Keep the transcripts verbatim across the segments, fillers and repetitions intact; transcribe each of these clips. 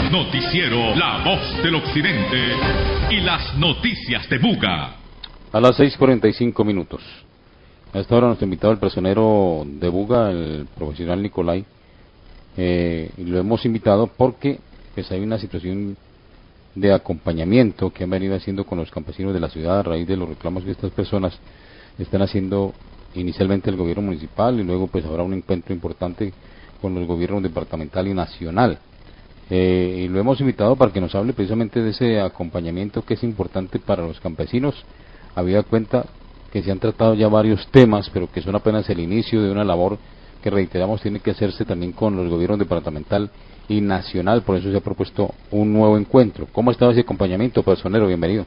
Noticiero La Voz del Occidente y las noticias de Buga. A las seis cuarenta y cinco minutos. A esta hora nuestro invitado, el personero de Buga, el profesional Nicolai, eh, y lo hemos invitado porque pues hay una situación de acompañamiento que han venido haciendo con los campesinos de la ciudad a raíz de los reclamos que estas personas están haciendo inicialmente el gobierno municipal y luego pues habrá un encuentro importante con los gobiernos departamental y nacional. Eh, y lo hemos invitado para que nos hable precisamente de ese acompañamiento que es importante para los campesinos, habida cuenta que se han tratado ya varios temas, pero que son apenas el inicio de una labor que, reiteramos, tiene que hacerse también con los gobiernos departamental y nacional. Por eso se ha propuesto un nuevo encuentro. ¿Cómo ha estado ese acompañamiento, personero? Bienvenido.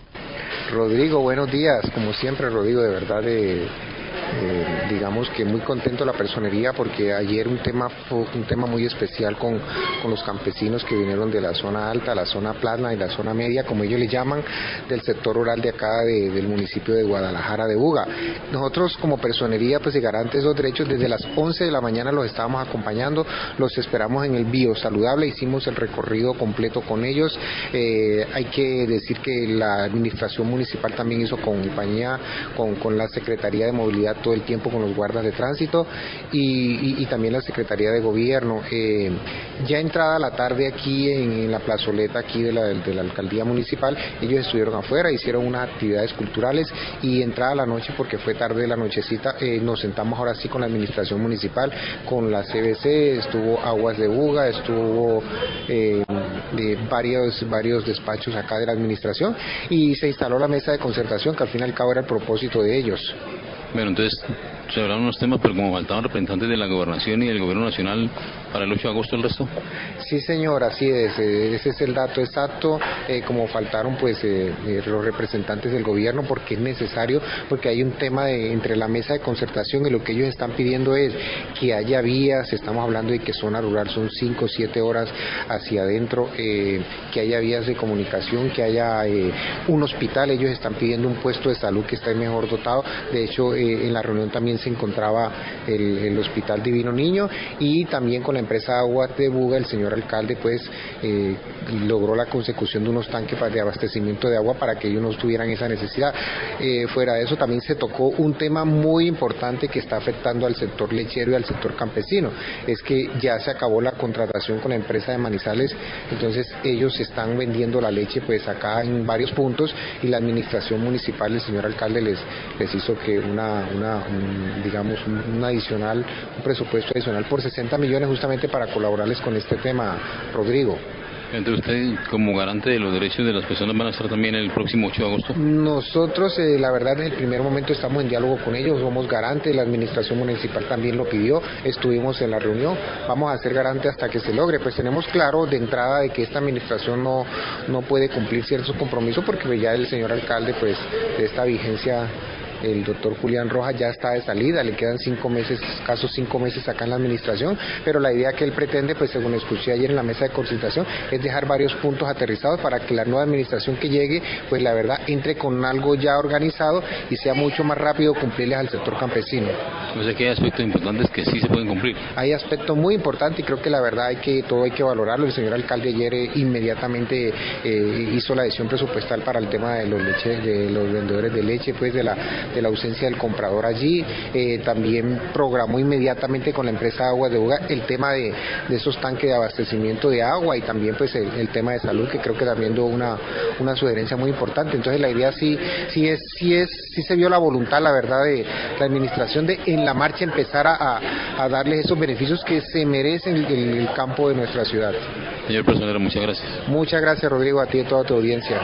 Rodrigo, buenos días. Como siempre, Rodrigo, de verdad, eh, eh, digamos que muy contento la personería, porque ayer un tema fue un tema muy especial con, con los campesinos que vinieron de la zona alta, la zona plana y la zona media, como ellos le llaman, del sector rural de acá, de, del municipio de Guadalajara de Buga. Nosotros como personería, pues, y garantes de esos derechos, desde las once de la mañana los estábamos acompañando, los esperamos en el Bio Saludable, hicimos el recorrido completo con ellos. Eh, hay que decir que la administración municipal también hizo compañía con, con la Secretaría de Movilidad todo el tiempo, con los guardas de tránsito y, y, y también la Secretaría de Gobierno. Eh, ya entrada la tarde aquí en, en la plazoleta aquí de la, de la alcaldía municipal, ellos estuvieron afuera, hicieron unas actividades culturales, y entrada la noche, porque fue tarde de la nochecita, eh, nos sentamos ahora sí con la administración municipal, con la C B C, estuvo Aguas de Buga, estuvo eh, de varios, varios despachos acá de la administración, y se instaló la mesa de concertación, que al fin y al cabo era el propósito de ellos. Bueno, entonces se hablaron unos temas, pero como faltaban representantes de la gobernación y del gobierno nacional para el ocho de agosto, ¿el resto? Sí, señor, así es, eh, ese es el dato exacto, eh, como faltaron pues eh, eh, los representantes del gobierno, porque es necesario, porque hay un tema de, entre la mesa de concertación, y lo que ellos están pidiendo es que haya vías. Estamos hablando de que zona rural son cinco o siete horas hacia adentro, eh, que haya vías de comunicación, que haya eh, un hospital. Ellos están pidiendo un puesto de salud que esté mejor dotado. De hecho, eh, en la reunión también se encontraba el, el Hospital Divino Niño, y también con la empresa Aguas de Buga, el señor alcalde pues eh, logró la consecución de unos tanques de abastecimiento de agua para que ellos no tuvieran esa necesidad. Eh, fuera de eso también se tocó un tema muy importante que está afectando al sector lechero y al sector campesino, es que ya se acabó la contratación con la empresa de Manizales, entonces ellos están vendiendo la leche pues acá en varios puntos, y la administración municipal, el señor alcalde les, les hizo que una, una un, digamos un, un adicional, un presupuesto adicional por sesenta millones justamente para colaborarles con este tema, Rodrigo. Entonces, ¿usted como garante de los derechos de las personas van a estar también el próximo ocho de agosto? Nosotros, eh, la verdad, desde el primer momento estamos en diálogo con ellos, somos garantes, la administración municipal también lo pidió, estuvimos en la reunión, vamos a ser garantes hasta que se logre. Pues tenemos claro de entrada de que esta administración no, no puede cumplir ciertos compromisos, porque ya el señor alcalde, pues, de esta vigencia, el doctor Julián Rojas, ya está de salida, le quedan cinco meses, escasos cinco meses acá en la administración, pero la idea que él pretende, pues según escuché ayer en la mesa de consultación, es dejar varios puntos aterrizados para que la nueva administración que llegue, pues la verdad, entre con algo ya organizado y sea mucho más rápido cumplirles al sector campesino. O sea que hay aspectos importantes que sí se pueden cumplir. Hay aspectos muy importantes, y creo que la verdad hay que todo hay que valorarlo. El señor alcalde ayer eh, inmediatamente eh, hizo la adhesión presupuestal para el tema de los leche, de los vendedores de leche, pues de la de la ausencia del comprador allí. Eh, también programó inmediatamente con la empresa Aguas de Buga el tema de, de esos tanques de abastecimiento de agua, y también pues el, el tema de salud, que creo que también dio una, una sugerencia muy importante. Entonces la idea sí, sí es, sí es, sí se vio la voluntad, la verdad, de la administración de en la marcha empezar a, a, a darles esos beneficios que se merecen el, el, el campo de nuestra ciudad. Señor personero, muchas gracias. Muchas gracias, Rodrigo, a ti y a toda tu audiencia.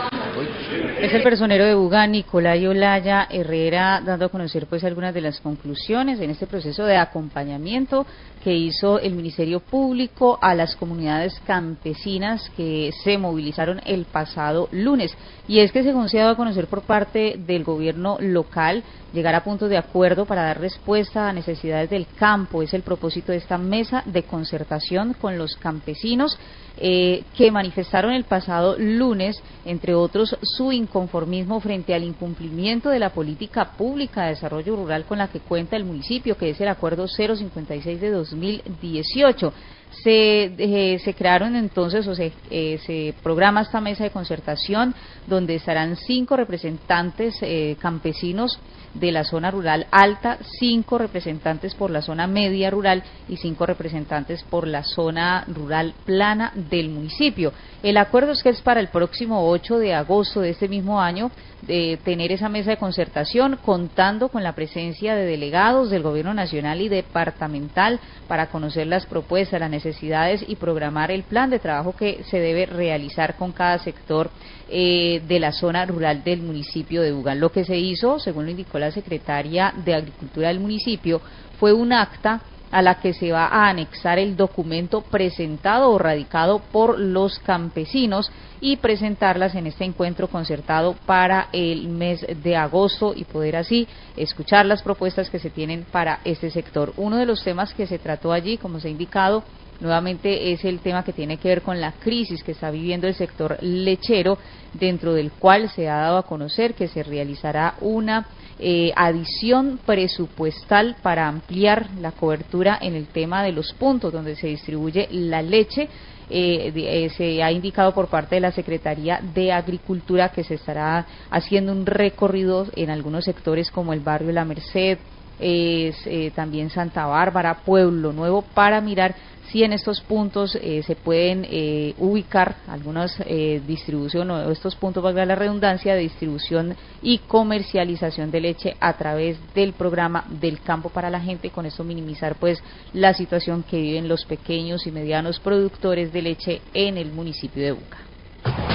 Es el personero de Buga, Nicolai Olaya Herrera, dando a conocer pues algunas de las conclusiones en este proceso de acompañamiento que hizo el Ministerio Público a las comunidades campesinas que se movilizaron el pasado lunes. Y es que, según se ha dado a conocer por parte del gobierno local, llegar a puntos de acuerdo para dar respuesta a necesidades del campo es el propósito de esta mesa de concertación con los campesinos eh, que manifestaron el pasado lunes, entre otros, su inconformismo frente al incumplimiento de la política pública de desarrollo rural con la que cuenta el municipio, que es el acuerdo cero cincuenta y seis de dos mil dieciocho. Se, eh, se crearon entonces, o se, eh, se programa esta mesa de concertación donde estarán cinco representantes eh, campesinos de la zona rural alta, cinco representantes por la zona media rural y cinco representantes por la zona rural plana del municipio. El acuerdo es que es para el próximo ocho de agosto de este mismo año de tener esa mesa de concertación, contando con la presencia de delegados del gobierno nacional y departamental para conocer las propuestas, las necesidades y programar el plan de trabajo que se debe realizar con cada sector eh, de la zona rural del municipio de Buga. Lo que se hizo, según lo indicó la secretaria de Agricultura del municipio, fue un acta a la que se va a anexar el documento presentado o radicado por los campesinos y presentarlas en este encuentro concertado para el mes de agosto y poder así escuchar las propuestas que se tienen para este sector. Uno de los temas que se trató allí, como se ha indicado, nuevamente es el tema que tiene que ver con la crisis que está viviendo el sector lechero, dentro del cual se ha dado a conocer que se realizará una eh, adición presupuestal para ampliar la cobertura en el tema de los puntos donde se distribuye la leche. Eh, eh, se ha indicado por parte de la Secretaría de Agricultura que se estará haciendo un recorrido en algunos sectores como el barrio La Merced, eh, eh, también Santa Bárbara, Pueblo Nuevo, para mirar si en estos puntos eh, se pueden eh, ubicar algunas eh, distribución o estos puntos, valga la redundancia, de distribución y comercialización de leche a través del programa del campo para la gente, y con esto minimizar pues la situación que viven los pequeños y medianos productores de leche en el municipio de Buga.